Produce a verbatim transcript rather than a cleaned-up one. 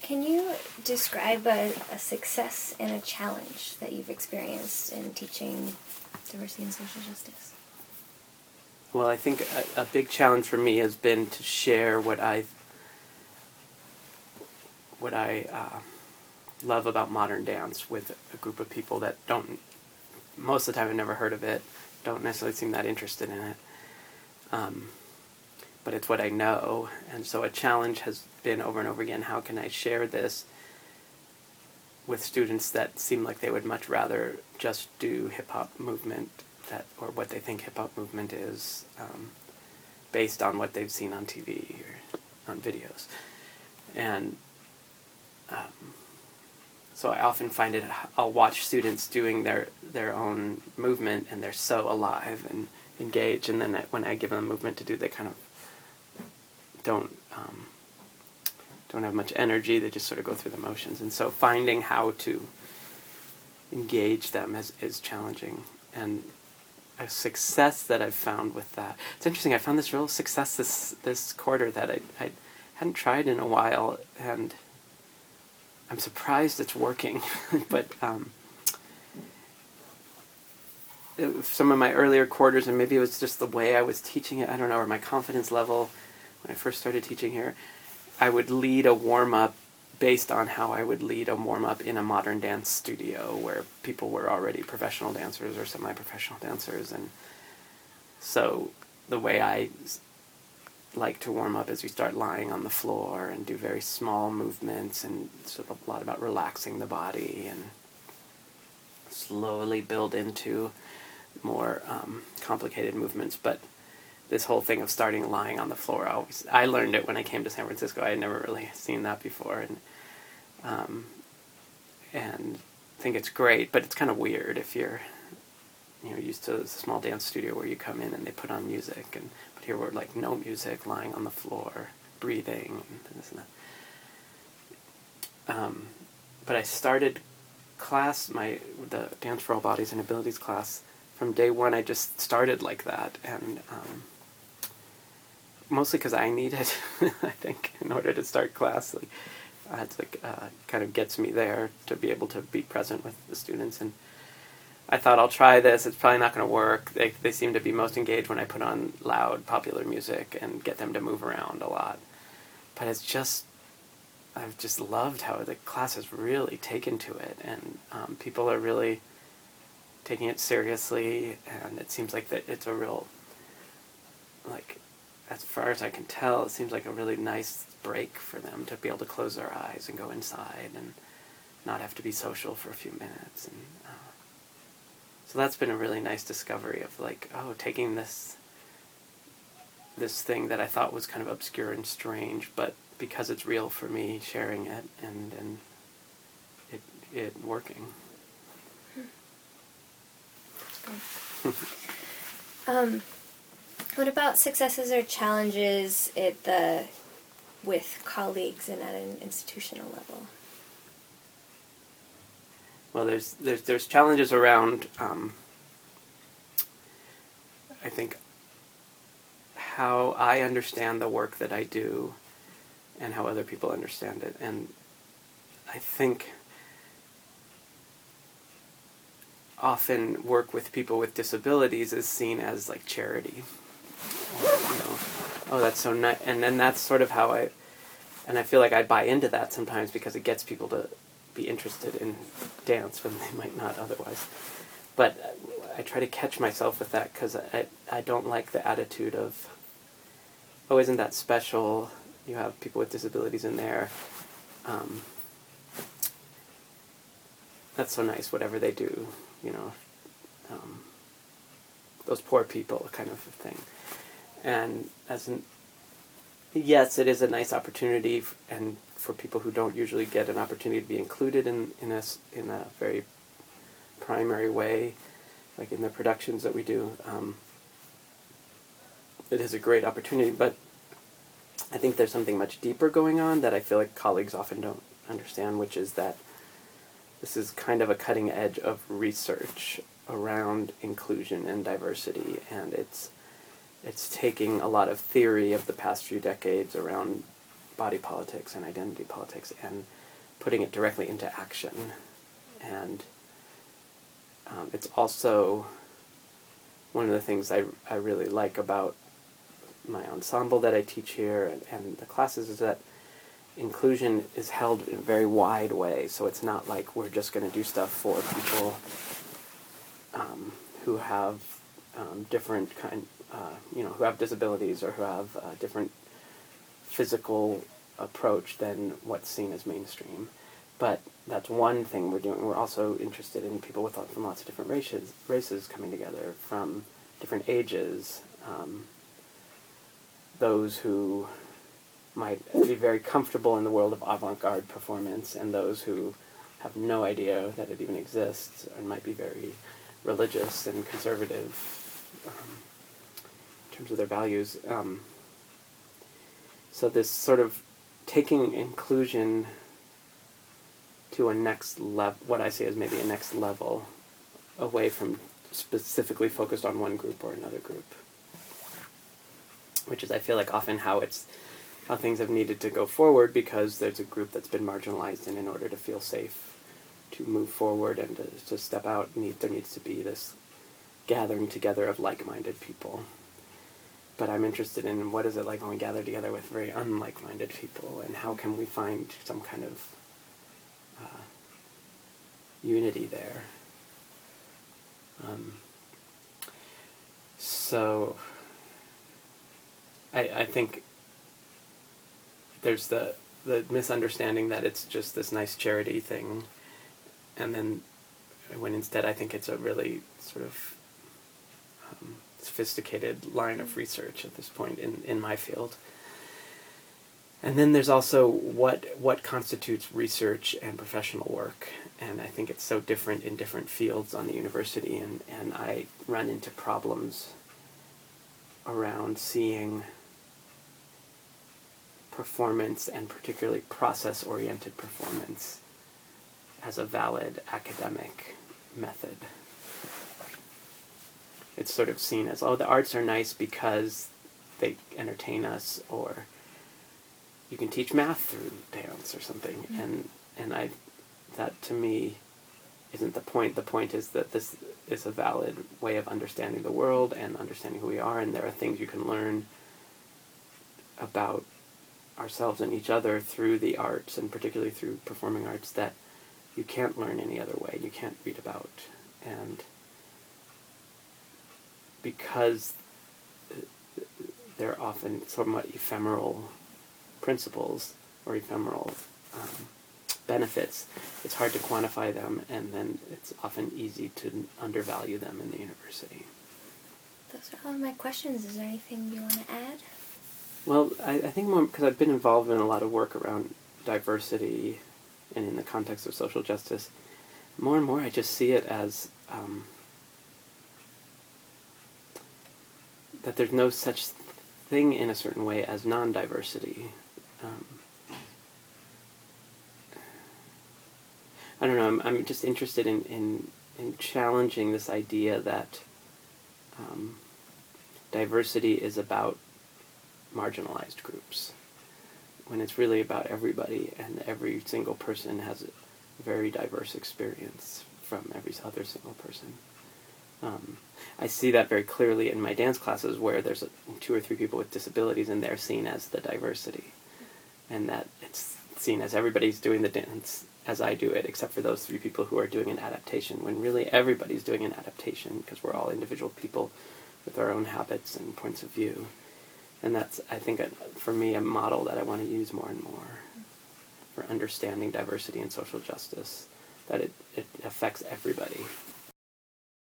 Can you describe a, a success and a challenge that you've experienced in teaching diversity and social justice? Well, I think a, a big challenge for me has been to share what I what I uh, love about modern dance with a group of people that don't, most of the time, have never heard of it, don't necessarily seem that interested in it. Um, but it's what I know, and so a challenge has been over and over again, how can I share this with students that seem like they would much rather just do hip-hop movement, that or what they think hip-hop movement is, um, based on what they've seen on T V or on videos. And um, so I often find it, I'll watch students doing their, their own movement, and they're so alive and engaged, and then I, when I give them a movement to do, they kind of don't um, don't have much energy. They just sort of go through the motions, and so finding how to engage them is, is challenging. And a success that I've found with that, it's interesting, I found this real success this this quarter that I, I hadn't tried in a while, and I'm surprised it's working. But um, it, some of my earlier quarters, and maybe it was just the way I was teaching it, I don't know, or my confidence level when I first started teaching here, I would lead a warm-up based on how I would lead a warm-up in a modern dance studio where people were already professional dancers or semi-professional dancers. And so the way I like to warm up is we start lying on the floor and do very small movements, and sort of a lot about relaxing the body, and slowly build into more um, complicated movements. But this whole thing of starting lying on the floor, I, always, I learned it when I came to San Francisco. I had never really seen that before, and um, and think it's great, but it's kind of weird if you're, you know, used to a small dance studio where you come in and they put on music, and but here we're like no music, lying on the floor, breathing, and this and that. Um, but I started class, my the Dance for All Bodies and Abilities class, from day one. I just started like that, and um, mostly because I need it, I think, in order to start class. Like, uh, it's like uh, kind of gets me there to be able to be present with the students. And I thought, I'll try this. It's probably not going to work. They they seem to be most engaged when I put on loud, popular music and get them to move around a lot. But it's just, I've just loved how the class has really taken to it, and um, people are really taking it seriously, and it seems like that it's a real, like, as far as I can tell, it seems like a really nice break for them to be able to close their eyes and go inside and not have to be social for a few minutes. And uh, so that's been a really nice discovery of, like, oh, taking this this thing that I thought was kind of obscure and strange, but because it's real for me, sharing it and and it it working. um, what about successes or challenges at the with colleagues and at an institutional level? Well, there's there's there's challenges around, um, I think, how I understand the work that I do and how other people understand it. And I think often work with people with disabilities is seen as like charity. Or, you know, oh, that's so nice. And then that's sort of how I, and I feel like I buy into that sometimes because it gets people to be interested in dance when they might not otherwise. But I try to catch myself with that because I, I don't like the attitude of, oh, isn't that special? You have people with disabilities in there. Um, that's so nice, whatever they do, you know. Um, those poor people kind of thing. And as an, yes, it is a nice opportunity, f- and for people who don't usually get an opportunity to be included in, in, a, in a very primary way, like in the productions that we do, um, it is a great opportunity, but I think there's something much deeper going on that I feel like colleagues often don't understand, which is that this is kind of a cutting edge of research around inclusion and diversity, and it's it's taking a lot of theory of the past few decades around body politics and identity politics and putting it directly into action. And um, it's also one of the things I, I really like about my ensemble that I teach here and, and the classes is that inclusion is held in a very wide way. So it's not like we're just going to do stuff for people um, who have um, different kind, uh, you know, who have disabilities or who have a different physical approach than what's seen as mainstream. But that's one thing we're doing. We're also interested in people with from lots of different races, races coming together, from different ages, um, those who might be very comfortable in the world of avant-garde performance, and those who have no idea that it even exists, and might be very religious and conservative um, in terms of their values. Um, so this sort of taking inclusion to a next level, what I see as maybe a next level, away from specifically focused on one group or another group, which is, I feel like, often how it's how things have needed to go forward, because there's a group that's been marginalized, and in order to feel safe to move forward and to, to step out, need, there needs to be this gathering together of like-minded people. But I'm interested in what is it like when we gather together with very unlike-minded people, and how can we find some kind of uh, unity there. Um, so I, I think there's the the misunderstanding that it's just this nice charity thing, and then when instead I think it's a really sort of um, sophisticated line of research at this point in, in my field. And then there's also what what constitutes research and professional work, and I think it's so different in different fields on the university, and, and I run into problems around seeing performance, and particularly process-oriented performance, as a valid academic method. It's sort of seen as, oh, the arts are nice because they entertain us, or you can teach math through dance or something. Mm-hmm. And and I, that to me isn't the point. The point is that this is a valid way of understanding the world and understanding who we are, and there are things you can learn about ourselves and each other through the arts, and particularly through performing arts, that you can't learn any other way, you can't read about. And because they're often somewhat ephemeral principles or ephemeral um, benefits, it's hard to quantify them, and then it's often easy to undervalue them in the university. Those are all of my questions. Is there anything you want to add? Well, I, I think more because I've been involved in a lot of work around diversity and in the context of social justice, more and more I just see it as um, that there's no such thing in a certain way as non-diversity. Um, I don't know, I'm, I'm just interested in, in, in challenging this idea that um, diversity is about marginalized groups, when it's really about everybody, and every single person has a very diverse experience from every other single person. Um, I see that very clearly in my dance classes, where there's a, two or three people with disabilities, and they're seen as the diversity, and that it's seen as everybody's doing the dance as I do it, except for those three people who are doing an adaptation, when really everybody's doing an adaptation, because we're all individual people with our own habits and points of view. And that's, I think, a, for me, a model that I want to use more and more for understanding diversity and social justice, that it, it affects everybody.